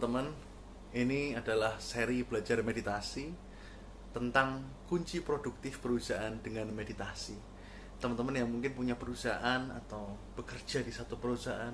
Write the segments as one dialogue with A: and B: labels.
A: teman-teman, ini adalah seri belajar meditasi tentang kunci produktif perusahaan dengan meditasi. Teman-teman yang mungkin punya perusahaan atau bekerja di satu perusahaan,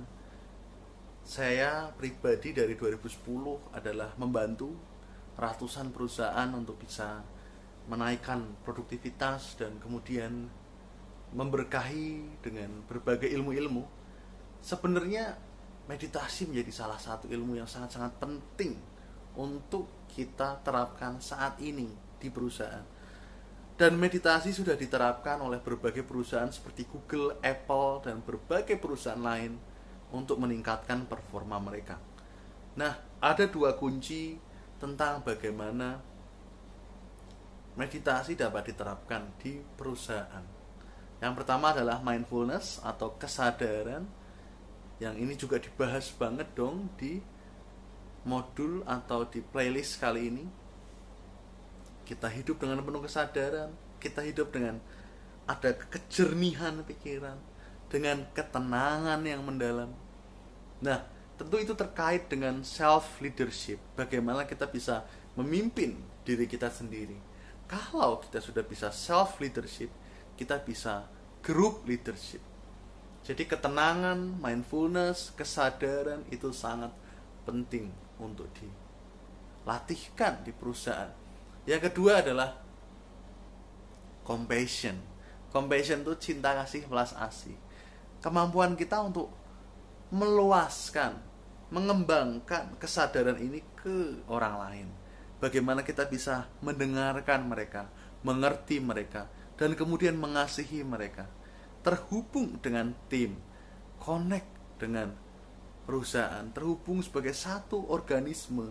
A: saya pribadi dari 2010 adalah membantu ratusan perusahaan untuk bisa menaikkan produktivitas dan kemudian memberkahi dengan berbagai ilmu-ilmu. Sebenarnya meditasi menjadi salah satu ilmu yang sangat-sangat penting untuk kita terapkan saat ini di perusahaan. Dan meditasi sudah diterapkan oleh berbagai perusahaan seperti Google, Apple, dan berbagai perusahaan lain untuk meningkatkan performa mereka. Nah, ada dua kunci tentang bagaimana meditasi dapat diterapkan di perusahaan. Yang pertama adalah mindfulness atau kesadaran. Yang ini juga dibahas banget dong di modul atau di playlist kali ini. Kita hidup dengan penuh kesadaran, kita hidup dengan ada kejernihan pikiran, dengan ketenangan yang mendalam. Nah, tentu itu terkait dengan self leadership. Bagaimana kita bisa memimpin diri kita sendiri. Kalau kita sudah bisa self leadership, kita bisa group leadership. Jadi ketenangan, mindfulness, kesadaran itu sangat penting untuk dilatihkan di perusahaan. Yang kedua adalah compassion. Compassion itu cinta kasih belas asih. Kemampuan kita untuk meluaskan, mengembangkan kesadaran ini ke orang lain. Bagaimana kita bisa mendengarkan mereka, mengerti mereka, dan kemudian mengasihi mereka. Terhubung dengan tim, connect dengan perusahaan, terhubung sebagai satu organisme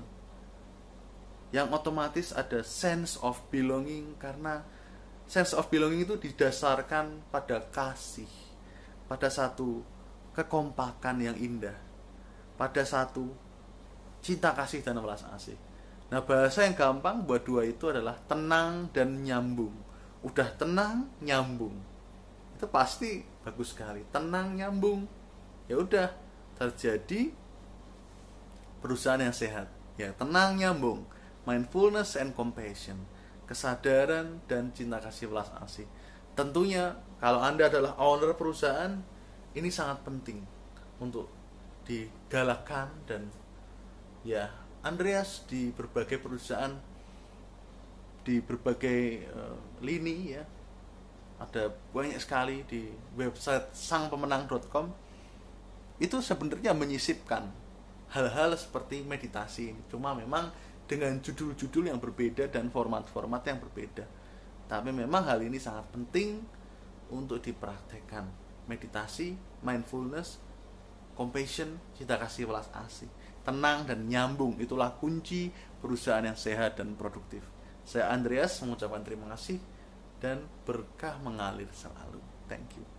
A: yang otomatis ada sense of belonging, karena sense of belonging itu didasarkan pada kasih, pada satu kekompakan yang indah, pada satu cinta kasih dan welas asih. Nah, bahasa yang gampang buat dua itu adalah tenang dan nyambung. Udah tenang, nyambung, itu pasti bagus sekali. Tenang, nyambung, ya udah terjadi perusahaan yang sehat. Ya, tenang, nyambung, mindfulness and compassion, kesadaran dan cinta kasih welas asih. Tentunya kalau Anda adalah owner perusahaan, ini sangat penting untuk digalakkan. Dan ya, Andreas di berbagai perusahaan, di berbagai lini ya, ada banyak sekali di website sangpemenang.com, itu sebenarnya menyisipkan hal-hal seperti meditasi ini. Cuma memang dengan judul-judul yang berbeda dan format-format yang berbeda. Tapi memang hal ini sangat penting untuk dipraktekkan. Meditasi, mindfulness, compassion, cinta kasih welas asih, tenang dan nyambung, itulah kunci perusahaan yang sehat dan produktif. Saya Andreas mengucapkan terima kasih dan berkah mengalir selalu. Thank you.